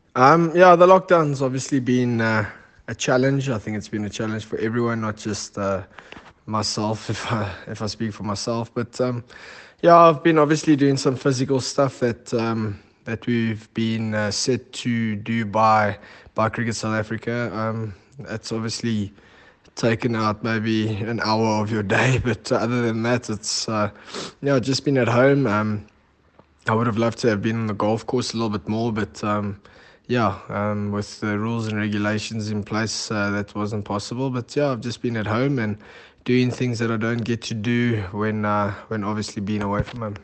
Yeah, the lockdown's obviously been a challenge. I think it's been a challenge for everyone, not just myself, if I speak for myself. But yeah, I've been obviously doing some physical stuff that we've been set to do by Cricket South Africa. It's obviously taken out maybe an hour of your day, but other than that, it's just been at home. I would have loved to have been on the golf course a little bit more, but with the rules and regulations in place, that wasn't possible. But yeah, I've just been at home and doing things that I don't get to do when obviously being away from home.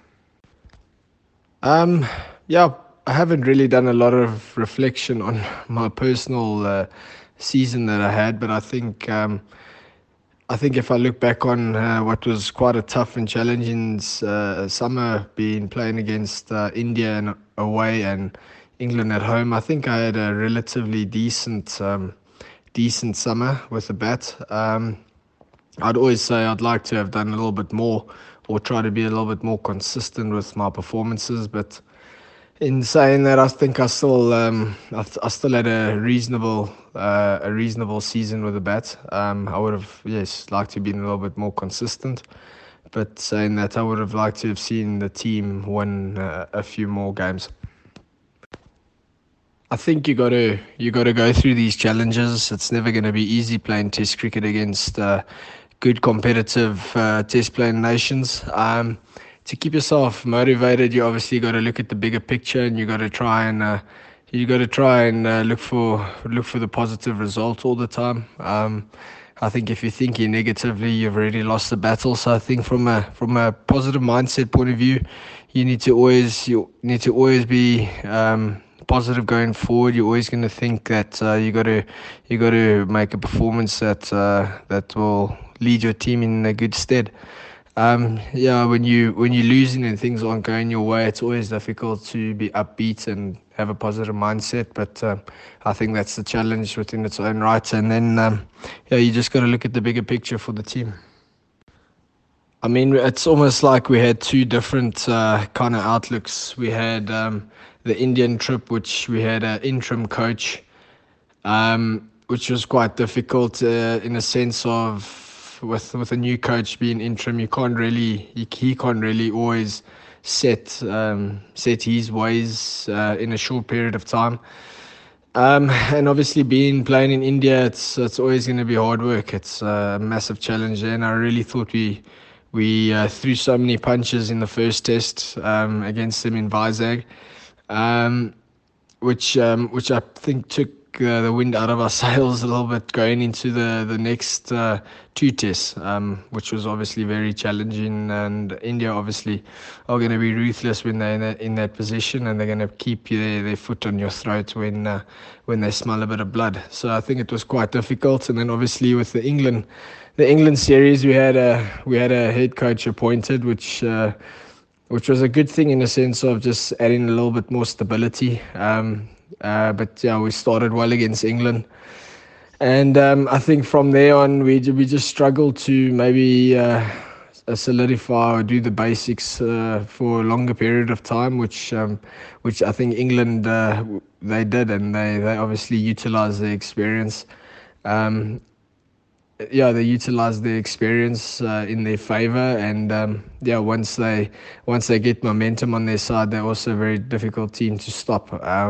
Um, yeah, I haven't really done a lot of reflection on my personal season that I had, but I think if I look back on what was quite a tough and challenging summer, being playing against India and away and England at home, I think I had a relatively decent summer with the bat. I'd always say I'd like to have done a little bit more or try to be a little bit more consistent with my performances, but in saying that, I think I still had a reasonable season with the bat. I would have liked to have been a little bit more consistent, but saying that, I would have liked to have seen the team win a few more games. I think you got to go through these challenges. It's never going to be easy playing Test cricket against good competitive Test playing nations. To keep yourself motivated, you obviously got to look at the bigger picture, and you got to try and look for the positive result all the time. I think if you're thinking negatively, you've already lost the battle. So I think from a positive mindset point of view, you need to always be positive going forward. You're always going to think that you got to make a performance that will lead your team in a good stead. When you're losing and things aren't going your way, it's always difficult to be upbeat and have a positive mindset. But I think that's the challenge within its own right. And then you just got to look at the bigger picture for the team. I mean, it's almost like we had two different kind of outlooks. We had the Indian trip, which we had an interim coach, which was quite difficult in a sense of with a new coach being interim, he can't really always set his ways in a short period of time. And obviously, being playing in India, it's always going to be hard work. It's a massive challenge there, and I really thought we threw so many punches in the first test against them in Vizag, um, which I think took the wind out of our sails a little bit going into the next two tests, which was obviously very challenging. And India obviously are going to be ruthless when they're in that position, and they're going to keep their foot on your throat when they smell a bit of blood. So I think it was quite difficult. And then obviously with the England series, we had a head coach appointed, which was a good thing in the sense of just adding a little bit more stability. But yeah, we started well against England, and I think from there on we just struggled to maybe solidify or do the basics for a longer period of time, which I think England they did, and they obviously utilized the experience. Um, they utilize their experience in their favor, and once they get momentum on their side, they're also a very difficult team to stop.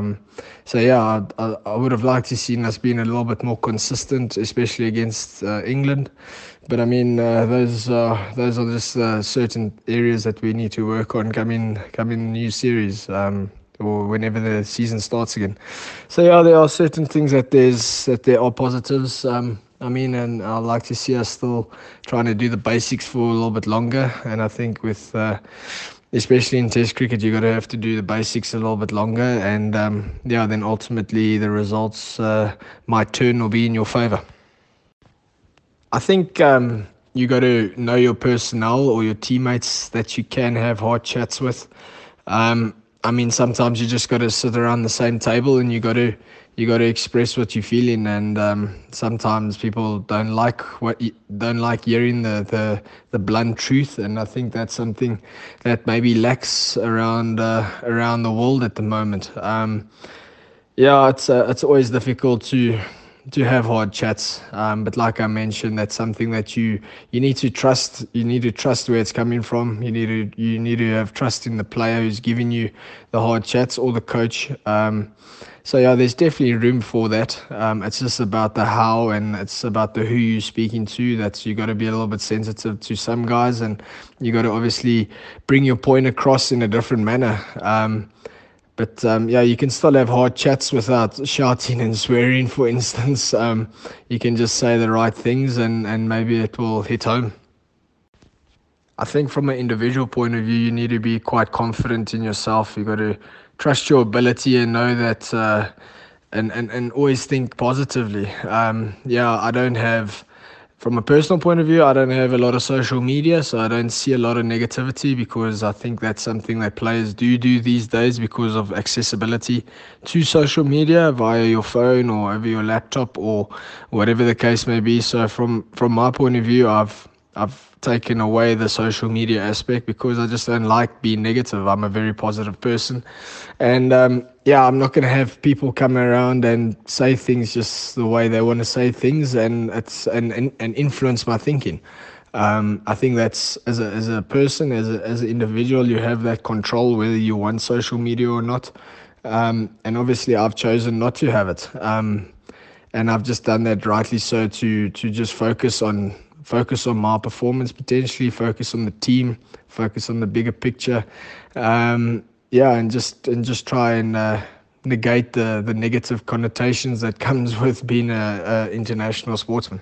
I would have liked to seen us being a little bit more consistent, especially against England. But I mean, those are just certain areas that we need to work on coming new series. Or whenever the season starts again. So yeah, there are certain things that there are positives. And I'd like to see us still trying to do the basics for a little bit longer. And I think especially in Test cricket, you're going to have to do the basics a little bit longer. And then ultimately the results might turn or be in your favor. I think you got to know your personnel or your teammates that you can have hard chats with. I mean, sometimes you just got to sit around the same table and you got to express what you're feeling. And sometimes people don't like hearing the blunt truth. And I think that's something that maybe lacks around the world at the moment. Yeah, it's always difficult to have hard chats. But like I mentioned, that's something that you need to trust. You need to trust where it's coming from. You need to have trust in the player who's giving you the hard chats or the coach. So yeah, there's definitely room for that. It's just about the how and it's about the who you're speaking to. That's you got to be a little bit sensitive to some guys, and you got to obviously bring your point across in a different manner. But yeah, you can still have hard chats without shouting and swearing, for instance. You can just say the right things and maybe it will hit home. I think from an individual point of view, you need to be quite confident in yourself. You got to trust your ability and know that, and always think positively. Yeah, I don't have, from a personal point of view, I don't have a lot of social media, so I don't see a lot of negativity because I think that's something that players do these days because of accessibility to social media via your phone or over your laptop or whatever the case may be. So from my point of view, I've taken away the social media aspect because I just don't like being negative. I'm a very positive person, and yeah, I'm not going to have people come around and say things just the way they want to say things, and and influence my thinking. I think that's as a person, as an individual, you have that control whether you want social media or not. And obviously, I've chosen not to have it. And I've just done that rightly so to just focus on my performance, potentially focus on the team, focus on the bigger picture. Yeah, and just try and negate the negative connotations that comes with being a international sportsman.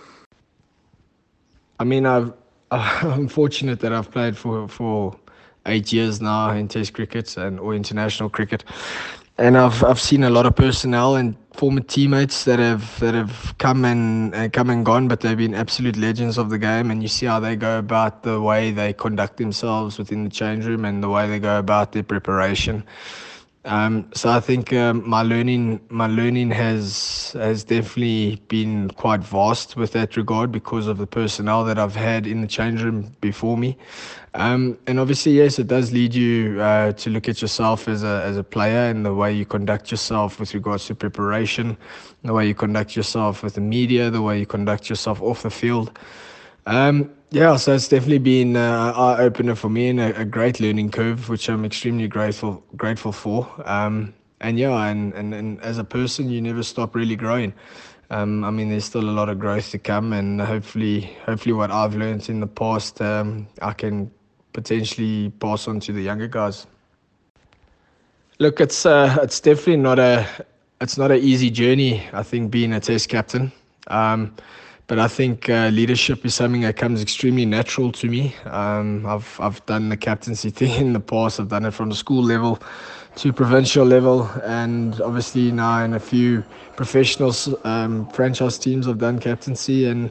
I mean, I'm fortunate that I've played for 8 years now in Test cricket and or international cricket, and I've seen a lot of personnel and former teammates that have come and gone, but they've been absolute legends of the game. And you see how they go about the way they conduct themselves within the change room and the way they go about their preparation. So I think my learning has definitely been quite vast with that regard because of the personnel that I've had in the change room before me. And obviously, yes, it does lead you to look at yourself as a player and the way you conduct yourself with regards to preparation, the way you conduct yourself with the media, the way you conduct yourself off the field. Yeah, so it's definitely been an eye opener for me and a great learning curve, which I'm extremely grateful for. And yeah, and as a person, you never stop really growing. I mean, there's still a lot of growth to come, and hopefully, what I've learned in the past, I can potentially pass on to the younger guys. Look, it's definitely not an easy journey. I think being a Test captain, but I think leadership is something that comes extremely natural to me. I've done the captaincy thing in the past. I've done it from the school level to provincial level, and obviously now in a few professional franchise teams, I've done captaincy, and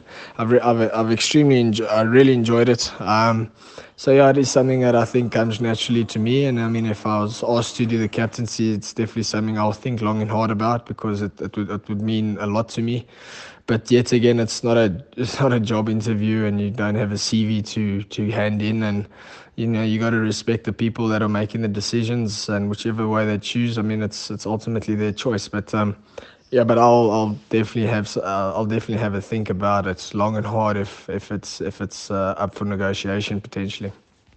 I really enjoyed it. So yeah, it is something that I think comes naturally to me. And I mean, if I was asked to do the captaincy, it's definitely something I'll think long and hard about because it would mean a lot to me. But yet again, it's not a job interview, and you don't have a CV to hand in, and you got to respect the people that are making the decisions, and whichever way they choose. I mean, it's ultimately their choice. But yeah, but I'll definitely have a think about it long and hard if it's up for negotiation potentially.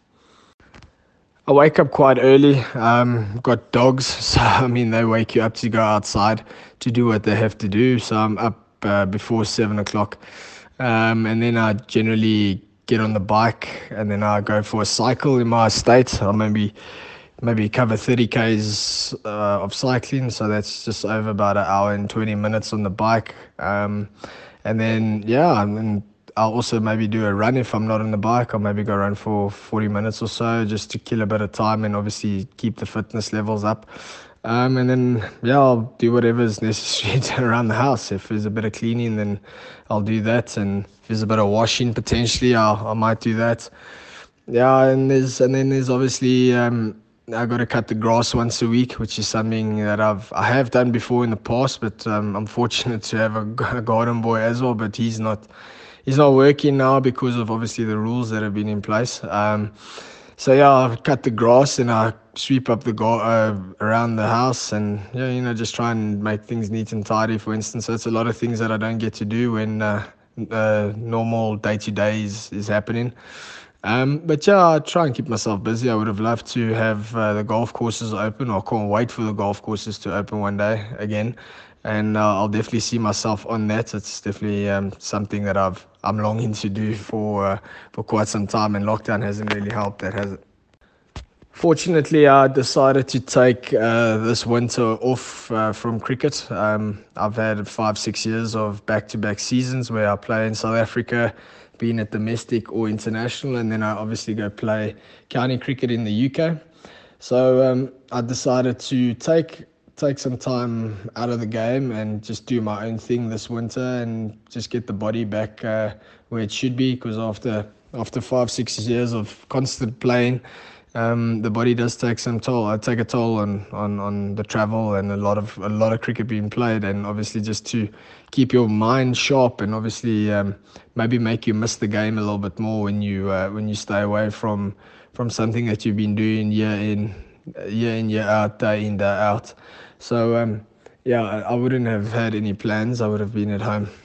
I wake up quite early. Got dogs, so I mean they wake you up to go outside to do what they have to do. So I'm up before 7 o'clock, and then I generally get on the bike, and then I go for a cycle in my estate. I maybe cover 30 k's of cycling, so that's just over about an hour and 20 minutes on the bike. And then yeah, and then I'll also maybe do a run if I'm not on the bike. I'll maybe go run for 40 minutes or so just to kill a bit of time and obviously keep the fitness levels up. And then, yeah, I'll do whatever is necessary around the house. If there's a bit of cleaning, then I'll do that. And if there's a bit of washing, potentially, I might do that. Yeah, and then there's obviously I got to cut the grass once a week, which is something that I have done before in the past. But I'm fortunate to have a garden boy as well. But he's not working now because of obviously the rules that have been in place. So yeah, I cut the grass and I sweep up the around the house, and yeah, just try and make things neat and tidy. For instance, that's a lot of things that I don't get to do when normal day to day is happening. But yeah, I try and keep myself busy. I would have loved to have the golf courses open. I can't wait for the golf courses to open one day again, and I'll definitely see myself on that. It's definitely something that I'm longing to do for quite some time, and lockdown hasn't really helped that, has it? Fortunately, I decided to take this winter off from cricket. I've had 5, 6 years of back-to-back seasons where I play in South Africa, being it domestic or international, and then I obviously go play county cricket in the UK. So I decided to take some time out of the game and just do my own thing this winter and just get the body back where it should be. Because after 5, 6 years of constant playing, the body does take some toll. I take a toll on the travel and a lot of cricket being played, and obviously just to keep your mind sharp and obviously maybe make you miss the game a little bit more when you stay away from something that you've been doing year in, year out, day in, day out. So yeah, I wouldn't have had any plans. I would have been at home.